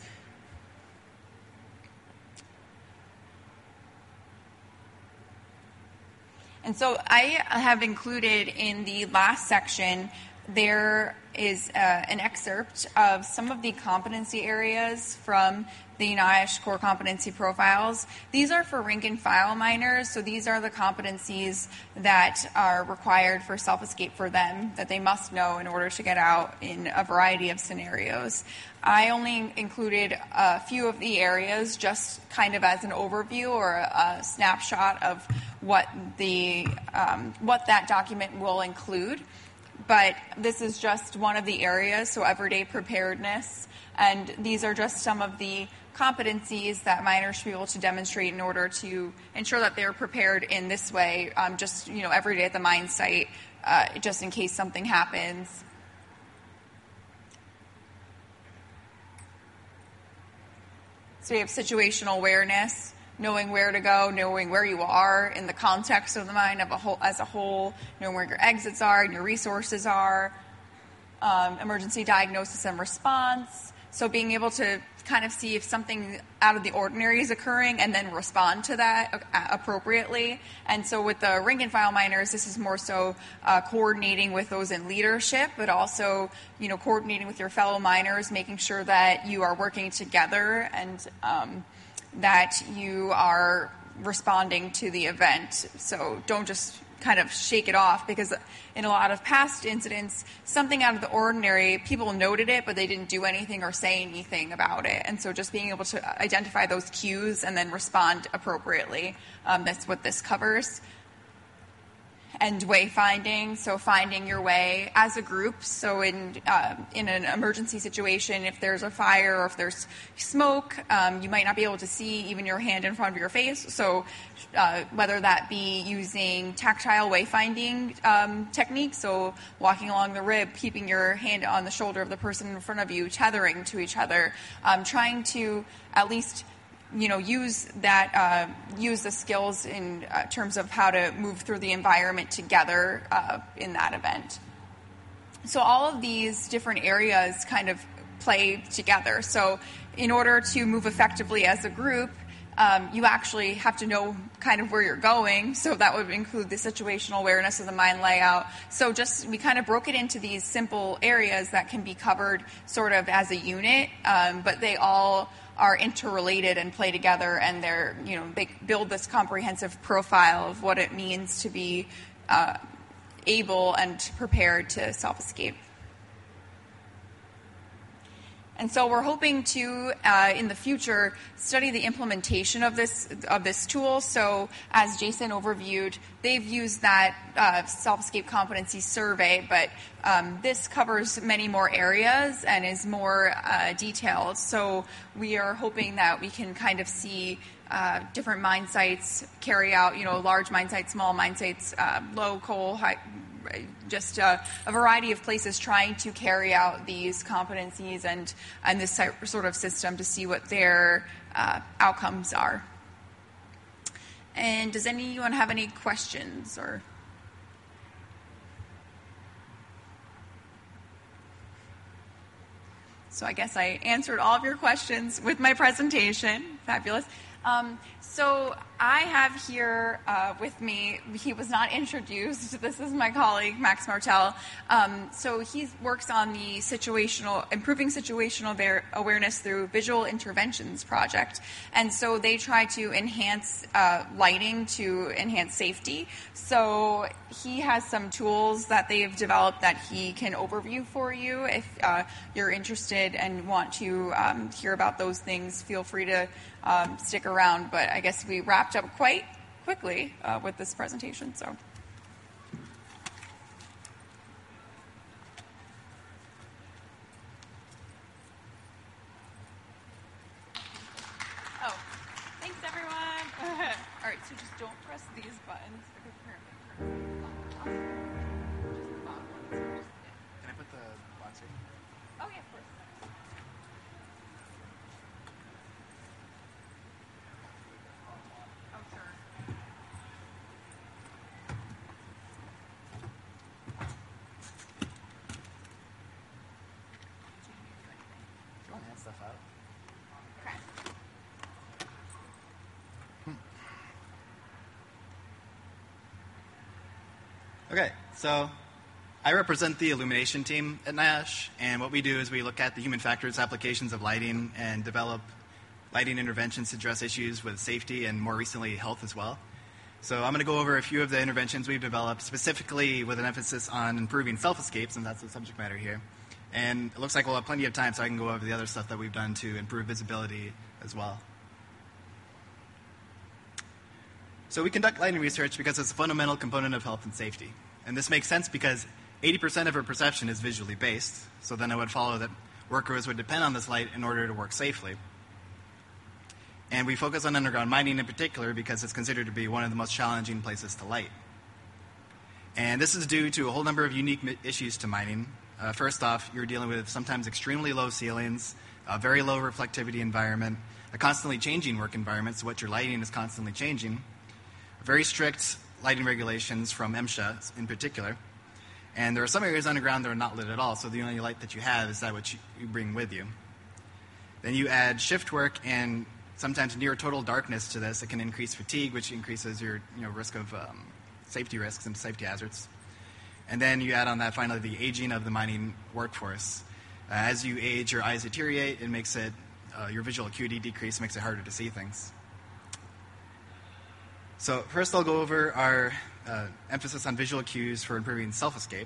And so I have included in the last section, there is uh, an excerpt of some of the competency areas from the NIOSH core competency profiles. These are for rank and file miners, so these are the competencies that are required for self-escape for them, that they must know in order to get out in a variety of scenarios. I only included a few of the areas just kind of as an overview or a, a snapshot of what the um, what that document will include. But this is just one of the areas, so everyday preparedness. And these are just some of the competencies that miners should be able to demonstrate in order to ensure that they're prepared in this way, um, just, you know, every day at the mine site, uh, just in case something happens. So we have situational awareness, knowing where to go, knowing where you are in the context of the mine of a whole, as a whole, knowing where your exits are and your resources are, um, emergency diagnosis and response. So being able to kind of see if something out of the ordinary is occurring and then respond to that appropriately. And so with the rank and file miners, this is more so uh, coordinating with those in leadership, but also, you know, coordinating with your fellow miners, making sure that you are working together and um, that you are responding to the event. So don't just kind of shake it off, because in a lot of past incidents, something out of the ordinary, people noted it, but they didn't do anything or say anything about it. And so just being able to identify those cues and then respond appropriately, um, that's what this covers. And wayfinding, so finding your way as a group. So in uh, in an emergency situation, if there's a fire or if there's smoke, um, you might not be able to see even your hand in front of your face. So uh, whether that be using tactile wayfinding um, techniques, so walking along the rib, keeping your hand on the shoulder of the person in front of you, tethering to each other, um, trying to at least you know, use that, uh, use the skills in uh, terms of how to move through the environment together uh, in that event. So all of these different areas kind of play together. So in order to move effectively as a group, um, you actually have to know kind of where you're going. So that would include the situational awareness of the mine layout. So just, we kind of broke it into these simple areas that can be covered sort of as a unit, um, but they all are interrelated and play together, and they're, you know, they build this comprehensive profile of what it means to be uh, able and prepared to self-escape. And so we're hoping to, uh, in the future, study the implementation of this of this tool. So as Jason overviewed, they've used that uh, self-escape competency survey, but um, this covers many more areas and is more uh, detailed. So we are hoping that we can kind of see uh, different mine sites carry out, you know, large mine sites, small mine sites, uh, low coal, high, just a, a variety of places trying to carry out these competencies and, and this sort of system to see what their uh, outcomes are. And does anyone have any questions? Or so I guess I answered all of your questions with my presentation. Fabulous. Um, so I have here uh, with me, he was not introduced, this is my colleague, Max Martel. Um, so he works on the situational, improving situational bear, awareness through visual interventions project. And so they try to enhance uh, lighting to enhance safety. So he has some tools that they've developed that he can overview for you. If uh, you're interested and want to um, hear about those things, feel free to um, stick around. But I guess we wrapped up quite quickly uh, with this presentation. So. Oh, thanks everyone. All right, so just don't press these buttons. Can I put the box in? Oh yeah, of course. Oh sure. Do you want to hand stuff out? Okay. Okay, so I represent the illumination team at NIOSH, and what we do is we look at the human factors applications of lighting and develop lighting interventions to address issues with safety and more recently health as well. So I'm going to go over a few of the interventions we've developed, specifically with an emphasis on improving self-escapes, and that's the subject matter here. And it looks like we'll have plenty of time, so I can go over the other stuff that we've done to improve visibility as well. So we conduct lighting research because it's a fundamental component of health and safety. And this makes sense because eighty percent of our perception is visually based, so then it would follow that workers would depend on this light in order to work safely. And we focus on underground mining in particular because it's considered to be one of the most challenging places to light. And this is due to a whole number of unique issues to mining. Uh, first off, you're dealing with sometimes extremely low ceilings, a very low reflectivity environment, a constantly changing work environment, so what you're lighting is constantly changing, very strict lighting regulations from MSHA in particular, and there are some areas underground that are not lit at all, so the only light that you have is that which you bring with you. Then you add shift work and sometimes near total darkness to this. It can increase fatigue, which increases your you know, risk of um, safety risks and safety hazards. And then you add on that finally the aging of the mining workforce. Uh, as you age, your eyes deteriorate. It makes it, uh, your visual acuity decrease, makes it harder to see things. So first I'll go over our uh, emphasis on visual cues for improving self-escape.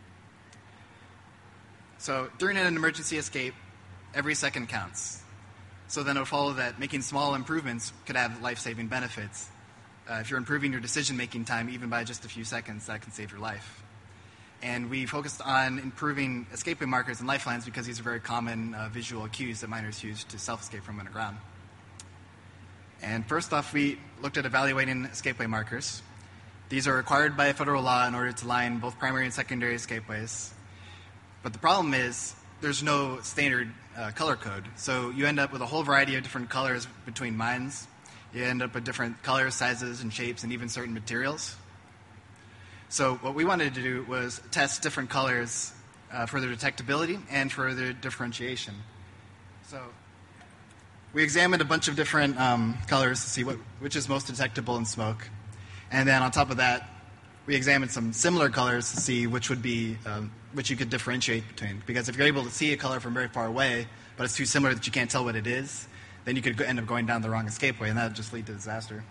So during an emergency escape, every second counts. So then it would follow that making small improvements could have life-saving benefits. Uh, if you're improving your decision-making time even by just a few seconds, that can save your life. And we focused on improving escapeway markers and lifelines because these are very common uh, visual cues that miners use to self-escape from underground. And first off, we looked at evaluating escapeway markers. These are required by federal law in order to line both primary and secondary escapeways. But the problem is there's no standard uh, color code. So you end up with a whole variety of different colors between mines. You end up with different colors, sizes, and shapes, and even certain materials. So what we wanted to do was test different colors uh, for their detectability and for their differentiation. So we examined a bunch of different um, colors to see what, which is most detectable in smoke. And then on top of that, we examined some similar colors to see which would be, um, which you could differentiate between. Because if you're able to see a color from very far away, but it's too similar that you can't tell what it is, then you could go, end up going down the wrong escapeway, and that would just lead to disaster.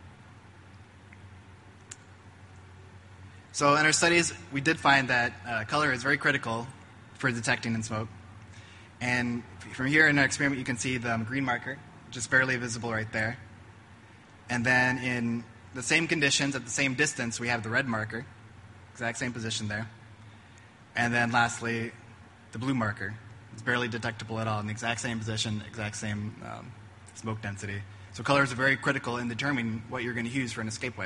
So in our studies, we did find that uh, color is very critical for detecting in smoke. And from here in our experiment, you can see the um, green marker, which is barely visible right there. And then in the same conditions, at the same distance, we have the red marker, exact same position there. And then lastly, the blue marker. It's barely detectable at all in the exact same position, exact same um, smoke density. So colors are very critical in determining what you're going to use for an escapeway.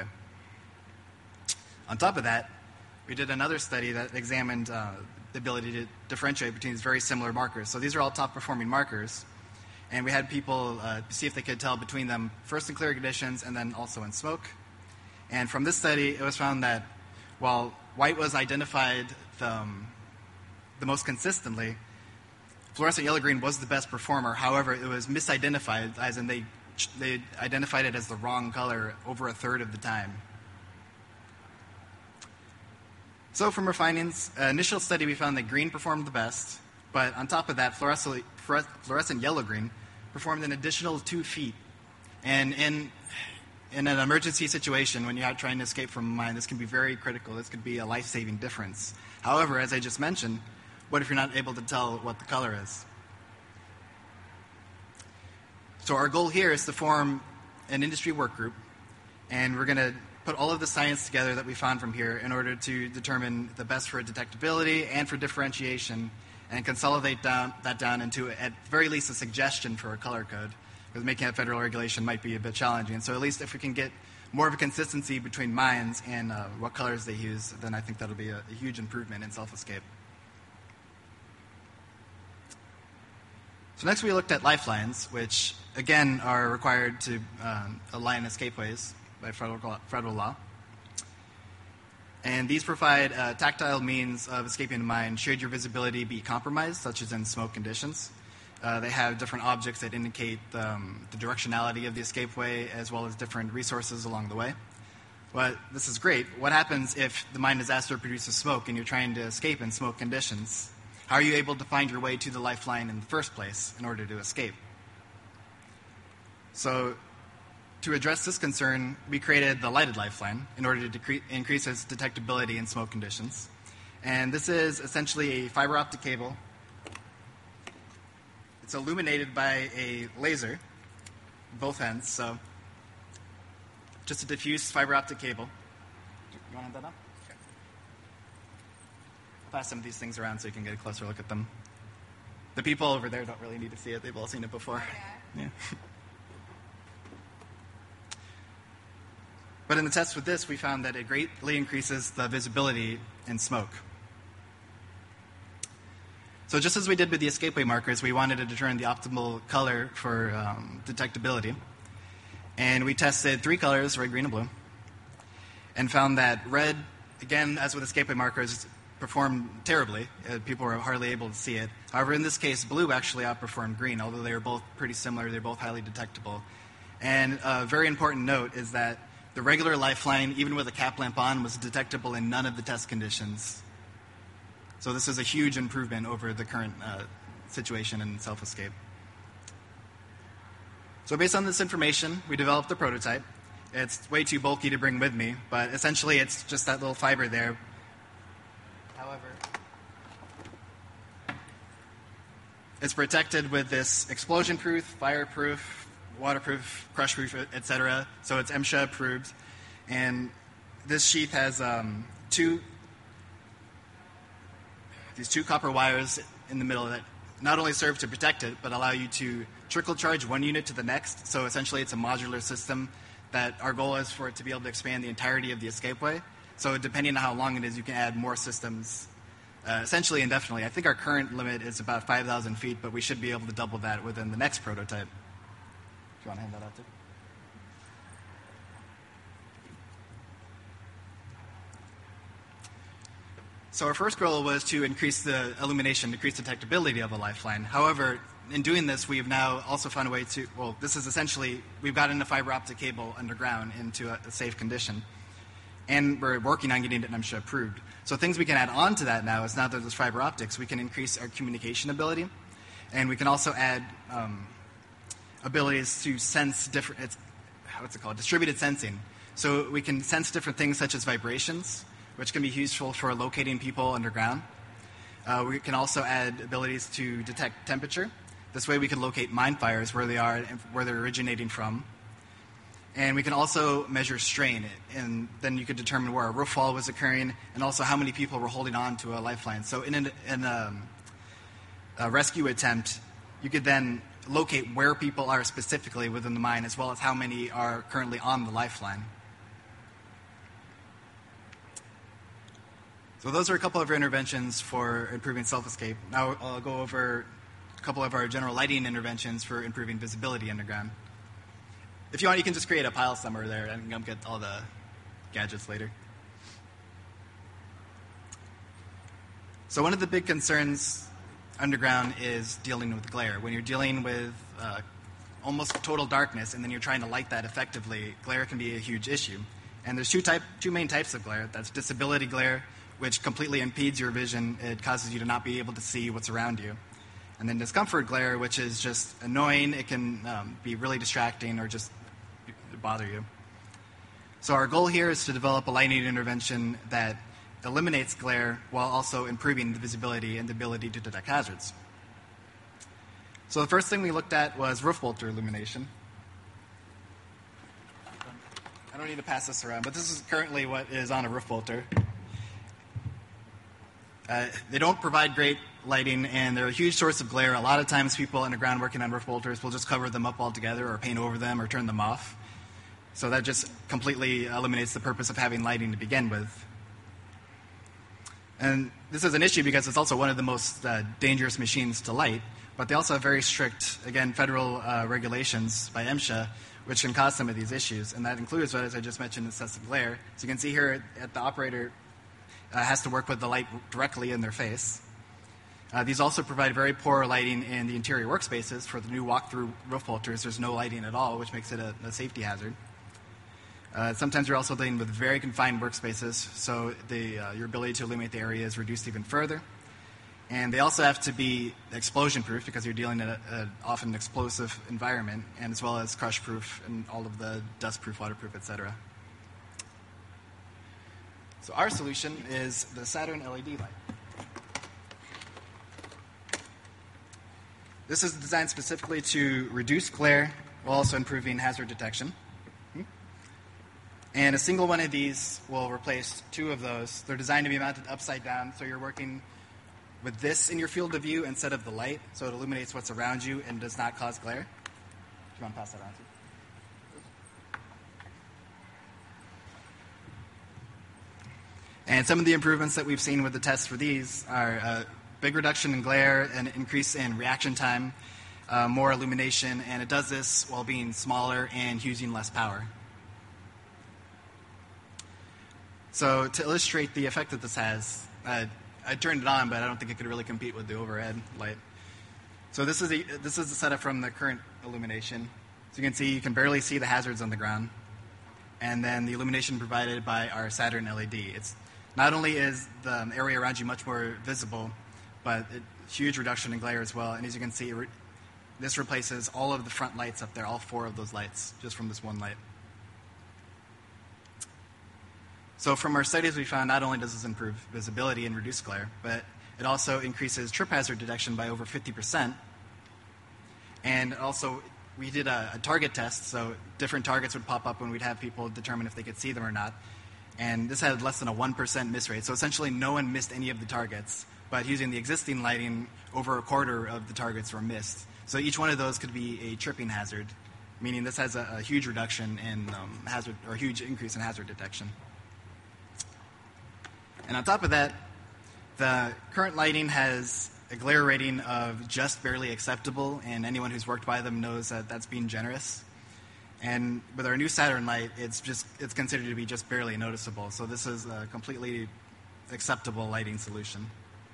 On top of that, we did another study that examined uh, the ability to differentiate between these very similar markers. So these are all top-performing markers, and we had people uh, see if they could tell between them first in clear conditions and then also in smoke. And from this study, it was found that while white was identified the, um, the most consistently, fluorescent yellow-green was the best performer. However, it was misidentified, as in they, they identified it as the wrong color over a third of the time. So from our findings, uh, initial study we found that green performed the best, but on top of that, fluorescent, fluorescent yellow-green performed an additional two feet. And in, in an emergency situation, when you're out trying to escape from a mine, this can be very critical. This could be a life-saving difference. However, as I just mentioned, what if you're not able to tell what the color is? So our goal here is to form an industry work group, and we're going to put all of the science together that we found from here in order to determine the best for detectability and for differentiation, and consolidate down, that down into, at very least, a suggestion for a color code, because making a federal regulation might be a bit challenging. So at least if we can get more of a consistency between mines and uh, what colors they use, then I think that'll be a, a huge improvement in self-escape. So next we looked at lifelines, which again are required to um, align escapeways by federal, federal law. And these provide uh, tactile means of escaping a mine should your visibility be compromised, such as in smoke conditions. Uh, they have different objects that indicate um, the directionality of the escapeway, as well as different resources along the way. But this is great. What happens if the mine disaster produces smoke and you're trying to escape in smoke conditions? How are you able to find your way to the lifeline in the first place in order to escape? So to address this concern, we created the lighted lifeline in order to decre- increase its detectability in smoke conditions. And this is essentially a fiber optic cable. It's illuminated by a laser, both ends, so just a diffuse fiber optic cable. You want to have that up? Okay. I'll pass some of these things around so you can get a closer look at them. The people over there don't really need to see it. They've all seen it before. Yeah. Yeah. But in the test with this, we found that it greatly increases the visibility in smoke. So just as we did with the escapeway markers, we wanted to determine the optimal color for um, detectability. And we tested three colors, red, green, and blue, and found that red, again, as with escapeway markers, performed terribly. Uh, people were hardly able to see it. However, in this case, blue actually outperformed green, although they were both pretty similar. They're both highly detectable. And a very important note is that the regular lifeline, even with a cap lamp on, was detectable in none of the test conditions. So this is a huge improvement over the current uh, situation in self-escape. So based on this information, we developed a prototype. It's way too bulky to bring with me, but essentially it's just that little fiber there. However, it's protected with this explosion-proof, fire-proof, waterproof, crush-proof, et cetera. So it's MSHA approved. And this sheath has um, two, these two copper wires in the middle that not only serve to protect it, but allow you to trickle charge one unit to the next. So essentially it's a modular system that our goal is for it to be able to expand the entirety of the escapeway. So depending on how long it is, you can add more systems uh, essentially indefinitely. I think our current limit is about five thousand feet, but we should be able to double that within the next prototype. If you want to hand that out too. So our first goal was to increase the illumination, decrease detectability of the lifeline. However, in doing this, we've now also found a way to, well, this is essentially, we've gotten a fiber optic cable underground into a, a safe condition. And we're working on getting it MSHA approved. So things we can add on to that now is now that there's fiber optics, we can increase our communication ability. And we can also add um, abilities to sense different, it's, what's it called, distributed sensing. So we can sense different things such as vibrations, which can be useful for locating people underground. Uh, we can also add abilities to detect temperature. This way we can locate mine fires where they are and where they're originating from. And we can also measure strain, and then you could determine where a roof fall was occurring and also how many people were holding on to a lifeline. So in, an, in a, a rescue attempt, you could then locate where people are specifically within the mine as well as how many are currently on the lifeline. So those are a couple of our interventions for improving self-escape. Now I'll go over a couple of our general lighting interventions for improving visibility underground. If you want, you can just create a pile somewhere there and come get all the gadgets later. So one of the big concerns underground is dealing with glare. When you're dealing with uh, almost total darkness and then you're trying to light that effectively, glare can be a huge issue. And there's two, type, two main types of glare. That's disability glare, which completely impedes your vision. It causes you to not be able to see what's around you. And then discomfort glare, which is just annoying. It can um, be really distracting or just bother you. So our goal here is to develop a lighting intervention that eliminates glare while also improving the visibility and the ability to detect hazards. So the first thing we looked at was roof bolter illumination. I don't need to pass this around, but this is currently what is on a roof bolter. Uh, they don't provide great lighting, and they're a huge source of glare. A lot of times people underground working on roof bolters will just cover them up altogether or paint over them or turn them off. So that just completely eliminates the purpose of having lighting to begin with. And this is an issue because it's also one of the most uh, dangerous machines to light, but they also have very strict, again, federal uh, regulations by MSHA, which can cause some of these issues. And that includes, as I just mentioned, excessive glare. So you can see here at the operator uh, has to work with the light directly in their face. Uh, these also provide very poor lighting in the interior workspaces. For the new walk-through roof bolters, there's no lighting at all, which makes it a, a safety hazard. Uh, sometimes you're also dealing with very confined workspaces, so the, uh, your ability to illuminate the area is reduced even further. And they also have to be explosion-proof because you're dealing in an often explosive environment, and as well as crush-proof and all of the dust-proof, waterproof, et cetera. So our solution is the Saturn L E D light. This is designed specifically to reduce glare while also improving hazard detection. And a single one of these will replace two of those. They're designed to be mounted upside down, so you're working with this in your field of view instead of the light, so it illuminates what's around you and does not cause glare. Do you want to pass that on to you? And some of the improvements that we've seen with the tests for these are uh, big reduction in glare, an increase in reaction time, uh, more illumination, and it does this while being smaller and using less power. So to illustrate the effect that this has, uh, I turned it on, but I don't think it could really compete with the overhead light. So this is, a, this is the setup from the current illumination. So you can see, you can barely see the hazards on the ground. And then the illumination provided by our Saturn L E D. It's not only is the area around you much more visible, but a huge reduction in glare as well. And as you can see, re- this replaces all of the front lights up there, all four of those lights, just from this one light. So from our studies, we found not only does this improve visibility and reduce glare, but it also increases trip hazard detection by over fifty percent. And also, we did a, a target test, so different targets would pop up when we'd have people determine if they could see them or not. And this had less than a one percent miss rate. So essentially, no one missed any of the targets. But using the existing lighting, over a quarter of the targets were missed. So each one of those could be a tripping hazard, meaning this has a, a huge reduction in um, hazard, or a huge increase in hazard detection. And on top of that, the current lighting has a glare rating of just barely acceptable, and anyone who's worked by them knows that that's being generous. And with our new Saturn light, it's just it's considered to be just barely noticeable. So this is a completely acceptable lighting solution.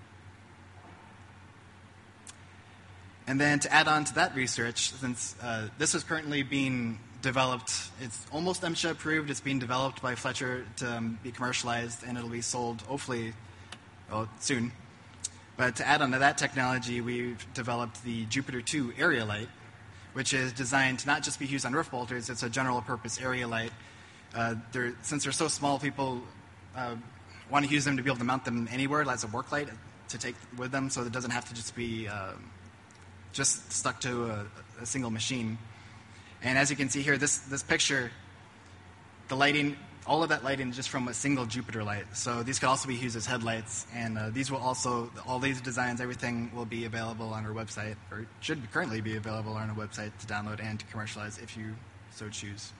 And then to add on to that research, since uh, this is currently being developed, it's almost MSHA approved. It's being developed by Fletcher to um, be commercialized, and it'll be sold hopefully well, soon. But to add on to that technology, we've developed the Jupiter two area light, which is designed to not just be used on roof bolters. It's a general purpose area light. Uh, they're, since they're so small, people uh, want to use them to be able to mount them anywhere as a work light to take with them, so it doesn't have to just be uh, just stuck to a, a single machine. And as you can see here, this, this picture, the lighting, all of that lighting is just from a single Jupiter light. So these could also be used as headlights. And uh, these will also, all these designs, everything will be available on our website, or should currently be available on our website to download and to commercialize if you so choose.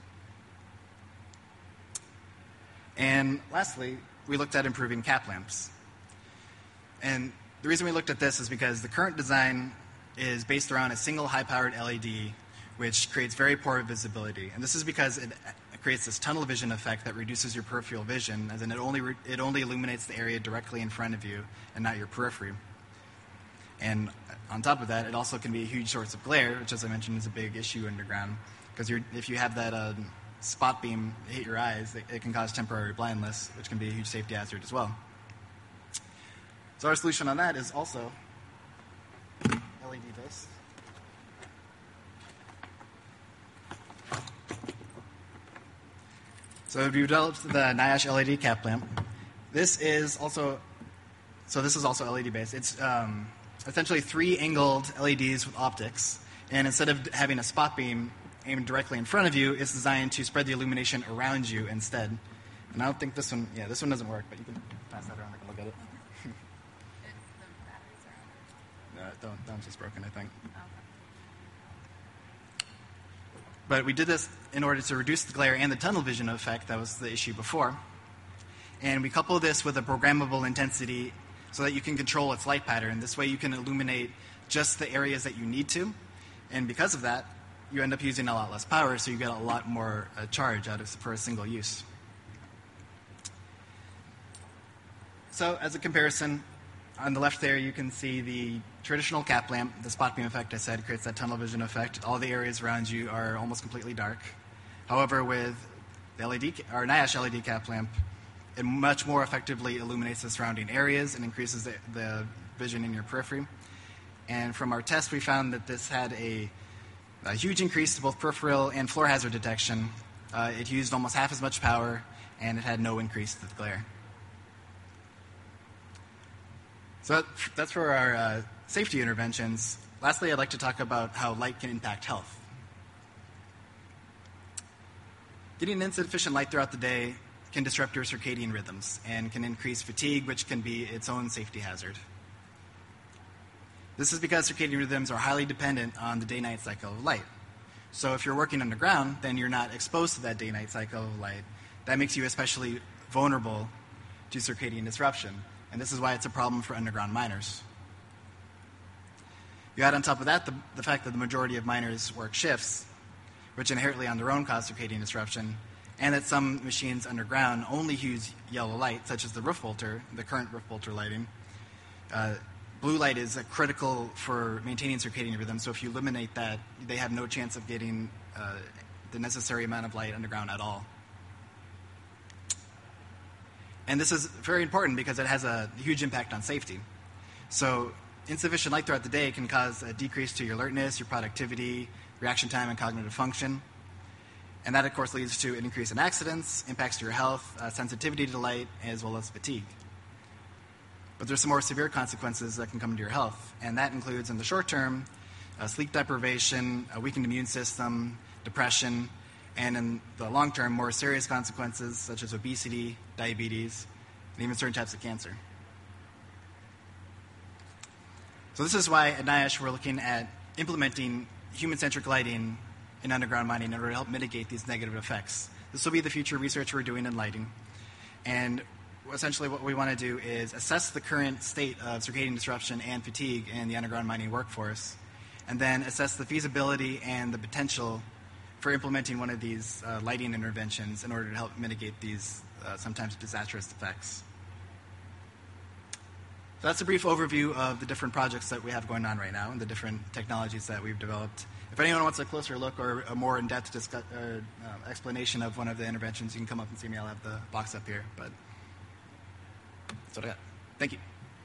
And lastly, we looked at improving cap lamps. And the reason we looked at this is because the current design is based around a single high-powered L E D, which creates very poor visibility. And this is because it creates this tunnel vision effect that reduces your peripheral vision, as in it only, re- it only illuminates the area directly in front of you and not your periphery. And on top of that, it also can be a huge source of glare, which, as I mentioned, is a big issue underground. Because if you have that uh, spot beam hit your eyes, it, it can cause temporary blindness, which can be a huge safety hazard as well. So our solution on that is also L E D based. So we've developed the NIOSH L E D cap lamp. This is also, so this is also L E D based. It's um, essentially three angled L E Ds with optics, and instead of having a spot beam aimed directly in front of you, it's designed to spread the illumination around you instead. And I don't think this one, yeah, this one doesn't work, but you can pass that around. I can look at it. No, don't, that one's just broken, I think. But we did this in order to reduce the glare and the tunnel vision effect. That was the issue before. And we couple this with a programmable intensity so that you can control its light pattern. This way you can illuminate just the areas that you need to. And because of that, you end up using a lot less power, so you get a lot more uh, charge out of for a single use. So as a comparison, on the left there you can see the traditional cap lamp. The spot beam effect, I said, creates that tunnel vision effect. All the areas around you are almost completely dark. However, with The L E D, or NIOSH L E D cap lamp, it much more effectively illuminates the surrounding areas and increases the, the vision in your periphery. And from our test, we found that this had a, a huge increase to both peripheral and floor hazard detection. Uh, it used almost half as much power, and it had no increase to the glare. So that, that's for our uh, safety interventions. Lastly, I'd like to talk about how light can impact health. Getting insufficient light throughout the day can disrupt your circadian rhythms and can increase fatigue, which can be its own safety hazard. This is because circadian rhythms are highly dependent on the day-night cycle of light. So if you're working underground, then you're not exposed to that day-night cycle of light. That makes you especially vulnerable to circadian disruption. And this is why it's a problem for underground miners. You add on top of that the, the fact that the majority of miners work shifts, which inherently on their own cause circadian disruption, and that some machines underground only use yellow light, such as the roof bolter, the current roof bolter lighting. Uh, blue light is uh, critical for maintaining circadian rhythm, so if you eliminate that, they have no chance of getting uh, the necessary amount of light underground at all. And this is very important because it has a huge impact on safety. So insufficient light throughout the day can cause a decrease to your alertness, your productivity, reaction time, and cognitive function. And that, of course, leads to an increase in accidents, impacts to your health, uh, sensitivity to light, as well as fatigue. But there's some more severe consequences that can come to your health, and that includes, in the short term, uh, sleep deprivation, a weakened immune system, depression, and in the long term, more serious consequences such as obesity, diabetes, and even certain types of cancer. So this is why at NIOSH we're looking at implementing human-centric lighting in underground mining in order to help mitigate these negative effects. This will be the future research we're doing in lighting. And essentially what we want to do is assess the current state of circadian disruption and fatigue in the underground mining workforce, and then assess the feasibility and the potential for implementing one of these uh, lighting interventions in order to help mitigate these uh, sometimes disastrous effects. So that's a brief overview of the different projects that we have going on right now and the different technologies that we've developed. If anyone wants a closer look or a more in-depth discuss, uh, uh, explanation of one of the interventions, you can come up and see me. I'll have the box up here. But that's what I got. Thank you.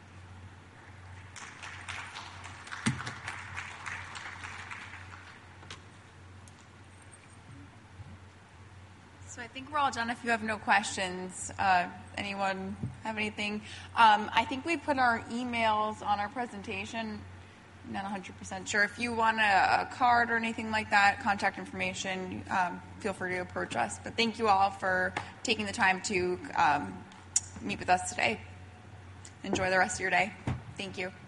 So I think we're all done if you have no questions. Uh, anyone have anything? Um, I think we put our emails on our presentation. Not one hundred percent sure. If you want a, a card or anything like that, contact information, um, feel free to approach us. But thank you all for taking the time to um, meet with us today. Enjoy the rest of your day. Thank you.